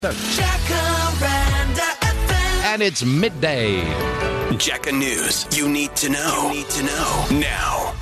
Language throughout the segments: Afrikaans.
Jacaranda FM. And it's midday. Jacka News. You need to know. Now.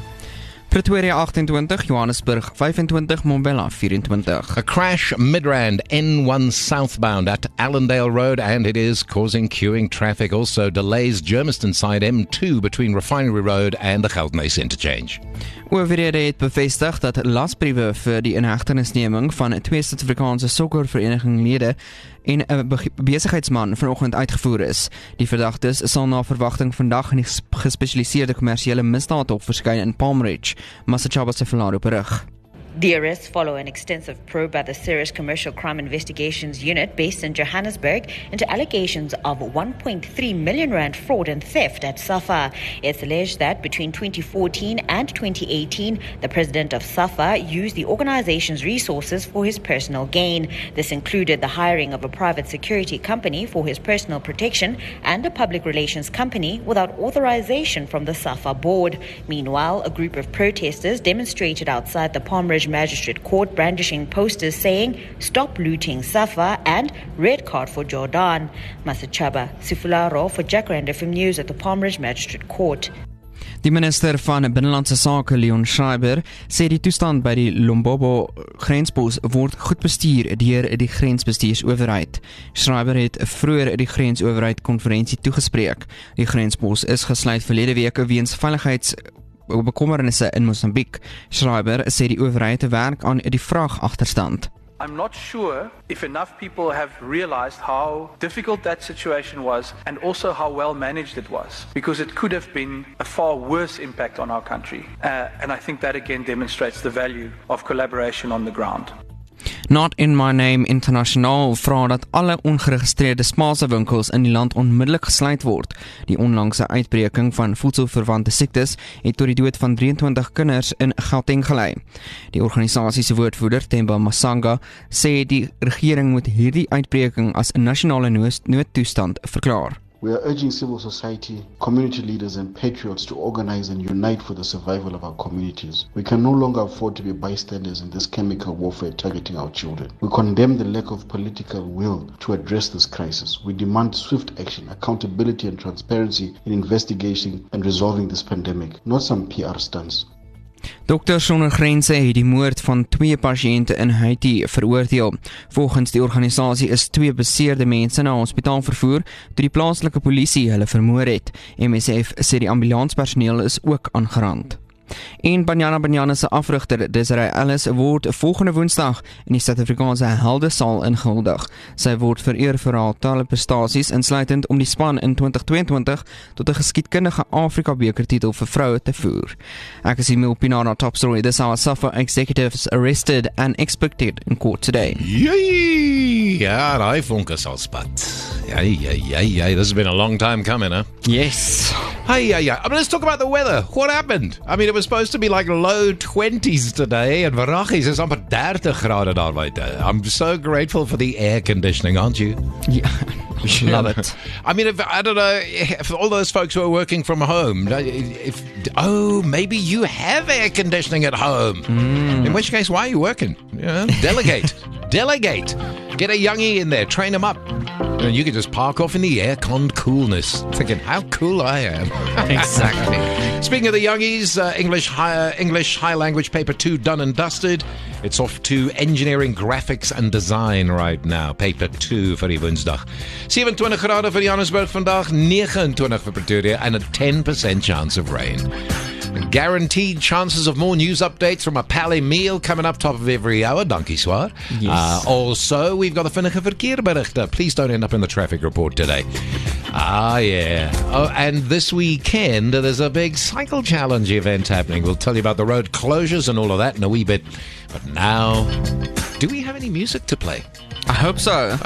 Pretoria 28, Johannesburg 25, Mbombela 24. A crash Midrand N1 southbound at Allendale Road, and it is causing queuing traffic. Also delays Germiston side M2 between Refinery Road and the Geldnys interchange. Owerhede het bevestig dat lasbriewe vir die inhegtenisneming van 2 Suid-Afrikaanse sokkervereniginglede en 'n besigheidsman vanoggend uitgevoer is. Die verdagtes sal na verwagting vandag in die gespesialiseerde kommersiële misdaadhof verskyn in Palm Ridge. Masachaba se verlaat berig. The arrests follow an extensive probe by the Serious Commercial Crime Investigations Unit based in Johannesburg into allegations of 1.3 million rand fraud and theft at SAFA. It's alleged that between 2014 and 2018, the president of SAFA used the organization's resources for his personal gain. This included the hiring of a private security company for his personal protection and a public relations company without authorization from the SAFA board. Meanwhile, a group of protesters demonstrated outside the Palm Ridge Magistrate Court brandishing posters saying, "Stop looting SAFA" and "Red card for Jordan." Masachaba Sifularo for Jacaranda FM News at the Palm Ridge Magistrate Court. Die minister van Binnelandse Sake, Leon Schreiber, sê die toestand by die Lombobo grenspos word goed bestuur deur die grensbestuursowerheid. Schreiber het vroeër die grensowerheid konferensie toegespreek. Die grenspos is gesluit verlede week weens veiligheidsbekommernisse in Mosambiek. Schreiber sê die owerheid werk aan die vraagagterstand. I'm not sure if enough people have realized how difficult that situation was and also how well managed it was, because it could have been a far worse impact on our country. And I think that again demonstrates the value of collaboration on the ground. Not in My Name International vra dat alle ongeregistreerde Spaalse winkels in die land onmiddellik gesluit word. Die onlangse uitbreking van voedselverwante siektes het tot die dood van 23 kinders in Gauteng gelei. Die organisasie se woordvoerder, Themba Masanga, sê die regering moet hierdie uitbreking as 'n nasionale noodtoestand verklaar. We are urging civil society, community leaders and patriots to organize and unite for the survival of our communities. We can no longer afford to be bystanders in this chemical warfare targeting our children. We condemn the lack of political will to address this crisis. We demand swift action, accountability and transparency in investigating and resolving this pandemic, not some PR stunts. Dokters Sonder Grense het die moord van 2 pasiënte in Haiti veroordeel. Volgens die organisasie is 2 beseerde mense na hospitaal vervoer toe die plaaslike polisie hulle vermoor het. MSF sê die ambulanspersoneel is ook aangerand. En Banyana se afrigter Desiree Ellis word volgende Woensdag in die Suid-Afrikaanse Heldesaal ingehuldig. Sy word vereer vir haar talle prestasies, insluitend om die span in 2022 tot 'n geskiedkundige Afrika bekertitel vir vroue te voer. Ek is Emil Pinana, top story. This hour, SAFA executives arrested and expected in court today. Yay! Ja, daai vonke sal spat. Yay. This has been a long time coming, huh? Yes. Hey. I mean, let's talk about the weather. What happened? I mean, it was supposed to be like low 20s today, and Varachis is amper 30 grade daar buite. I'm so grateful for the air conditioning, aren't you? Yeah, love it. I mean, I don't know, if all those folks who are working from home, maybe you have air conditioning at home. In which case, why are you working? Delegate. Get a youngie in there, train him up. And you can just park off in the air-conned coolness, thinking how cool I am. Exactly. Speaking of the youngies, English High Language Paper 2 done and dusted. It's off to Engineering, Graphics and Design right now. Paper 2 vir die Woensdag. 27 grade vir Johannesburg vandag, 29 vir Pretoria, and a 10% chance of rain. Guaranteed chances of more news updates from a pal Emile coming up top of every hour. Dankie swaar. Yes. Also, we've got the vinnige verkeerberichte. Please don't end up in the traffic report today. Yeah. Oh, and this weekend, there's a big cycle challenge event happening. We'll tell you about the road closures and all of that in a wee bit. But now, do we have any music to play? I hope so.